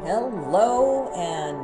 Hello and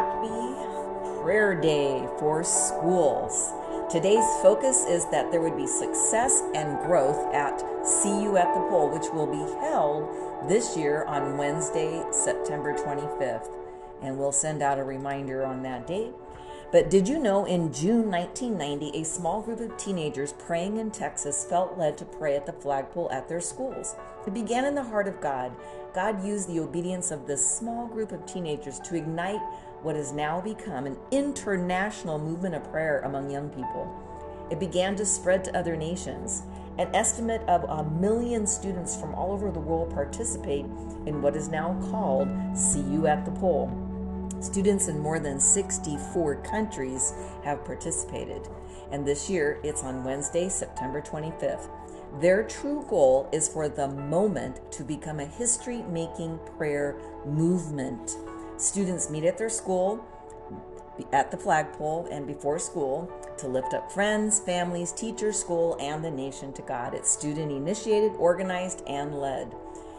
happy prayer day for schools. Today's focus is that there would be success and growth at See You at the Pole, which will be held this year on Wednesday, September 25th. And we'll send out a reminder on that date. But did you know in June 1990, a small group of teenagers praying in Texas felt led to pray at the flagpole at their schools? It began in the heart of God. God used the obedience of this small group of teenagers to ignite what has now become an international movement of prayer among young people. It began to spread to other nations. An estimate of 1 million students from all over the world participate in what is now called See You at the Pole. Students in more than 64 countries have participated, and this year it's on Wednesday, September 25th. Their true goal is for the moment to become a history-making prayer movement. Students meet at their school, at the flagpole, and before school to lift up friends, families, teachers, school, and the nation to God. It's student-initiated, organized, and led.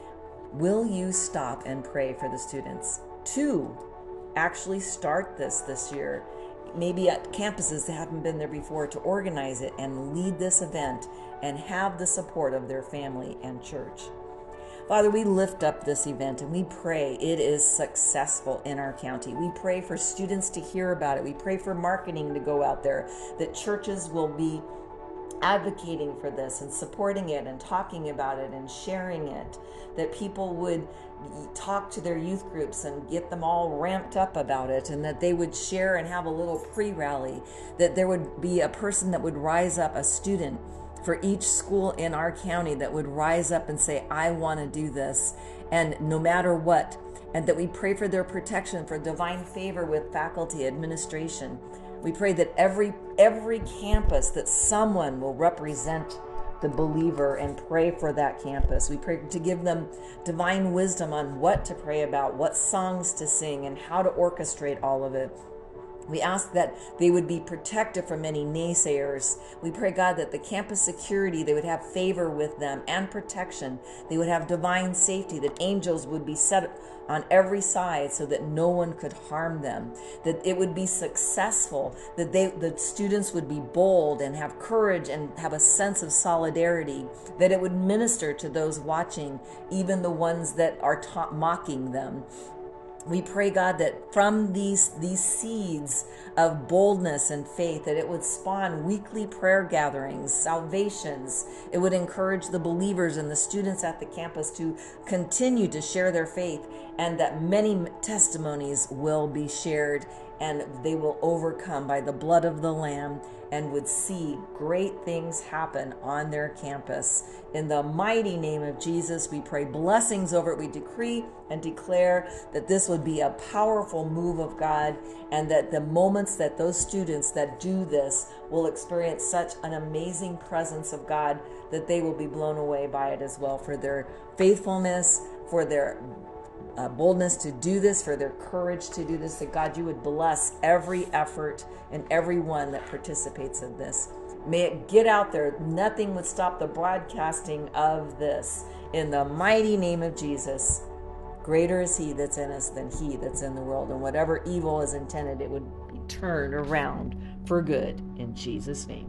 Will you stop and pray for the students? To actually start this year, maybe at campuses that haven't been there before, to organize it and lead this event and have the support of their family and church. Father, we lift up this event and we pray it is successful in our county. We pray for students to hear about it. We pray for marketing to go out there, that churches will be advocating for this and supporting it and talking about it and sharing it, that people would talk to their youth groups and get them all ramped up about it, and that they would share and have a little pre-rally, that there would be a person that would rise up, a student for each school in our county that would rise up and say, I want to do this, and no matter what, and that we pray for their protection, for divine favor with faculty, administration. We pray that every campus, that someone will represent the believer and pray for that campus. We pray to give them divine wisdom on what to pray about, what songs to sing, and how to orchestrate all of it. We ask that they would be protected from any naysayers. We pray, God, that the campus security, they would have favor with them and protection. They would have divine safety, that angels would be set on every side so that no one could harm them, that it would be successful, that the students would be bold and have courage and have a sense of solidarity, that it would minister to those watching, even the ones that are mocking them. We pray, God, that from these seeds of boldness and faith, that it would spawn weekly prayer gatherings, salvations. It would encourage the believers and the students at the campus to continue to share their faith, and that many testimonies will be shared, and they will overcome by the blood of the Lamb and would see great things happen on their campus. In the mighty name of Jesus, we pray blessings over it. We decree and declare that this would be a powerful move of God, and that the moments that those students that do this will experience such an amazing presence of God that they will be blown away by it as well, for their faithfulness, for their boldness to do this, for their courage to do this, that God, you would bless every effort and everyone that participates in this. May it get out there. Nothing would stop the broadcasting of this. In the mighty name of Jesus, greater is he that's in us than he that's in the world. And whatever evil is intended, it would be turned around for good in Jesus' name.